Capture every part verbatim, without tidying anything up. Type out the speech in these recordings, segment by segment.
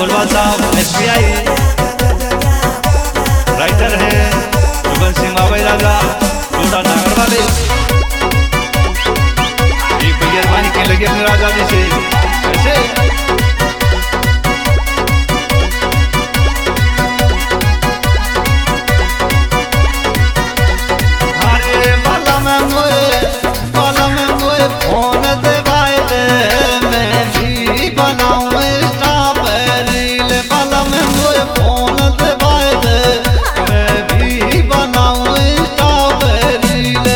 फुलवाल साहब S P I, writer है जुगन सिंह बाबई राजा टोटा नागर वाले। एक भैया पानी के लगे अपने राजा जी से ऐसे फोन दे भाई दे मैं भी बनाऊं स्टाप रील वाला में मुझे फोन दे भाई दे मैं भी बनाऊं स्टाप रील।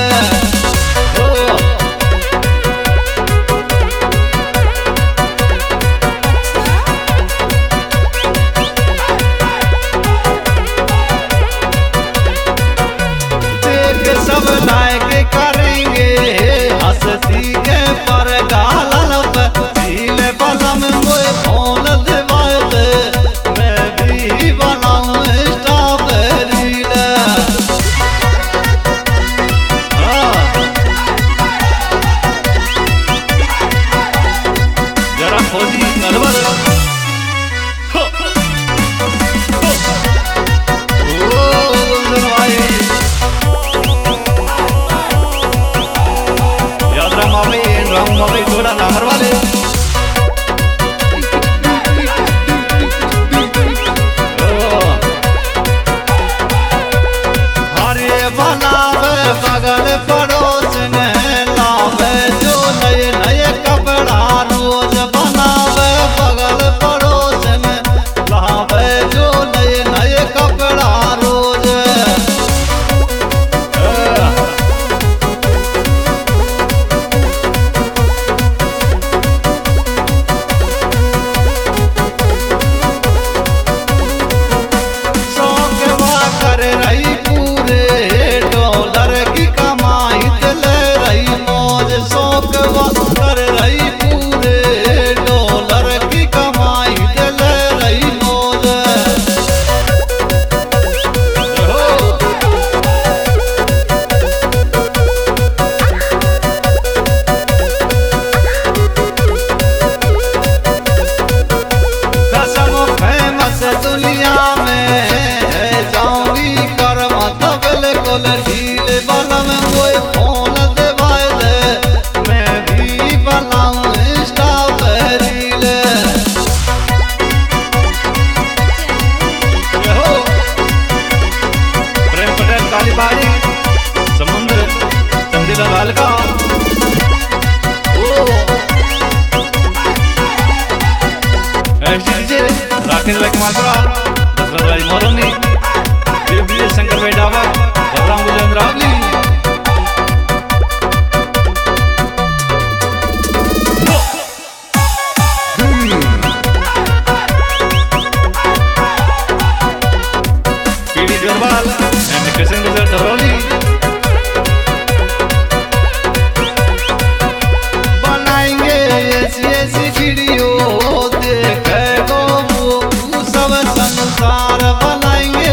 देख सब लाइक करेंगे हंसती के पर गालन पे रील वाला में मुझे फोन दे भाई दे मैं भी बनाऊं स्टाप रील। जरा खोजी नलवर थोड़ा नामर वाले हरे बनावे बगल पड़ोस ने लावे जो नए नए कपड़ा रोज बनावे बगल पड़ोस ने लावे जो नए नए कपड़ा रोज। कर रही पूरे डॉलर की कमाई ले रही मौज शौक कर रही पूरे डॉलर की कमाई ले रही मौज। कसम फेमस दुनिया में जाऊंगी कर मतलब बिल्कुल ढील वाला में कोई फोन दे भाई दे मैं भी बनाऊं स्टाप रील। प्रेम पटेल कालीबाड़ी समुद्र चंदीला लाल का राकेश भाई कुमारपुरा दशरथ भाई मोरनी देवप्रिय शंकर भाई डावा बलराम गुलेंद्र रावली। पीडी जोरवाल एंड कृष्ण गुजर धरौली बनाएंगे ऐसी ऐसी वीडियो देखे गो सब संसार बनाएंगे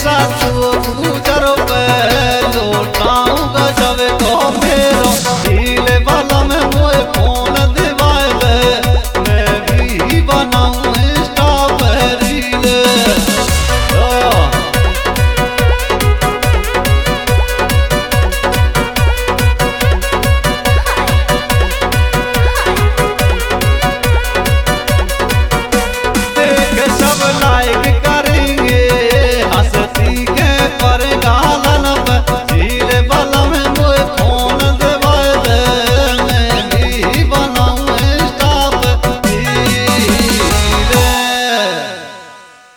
साथ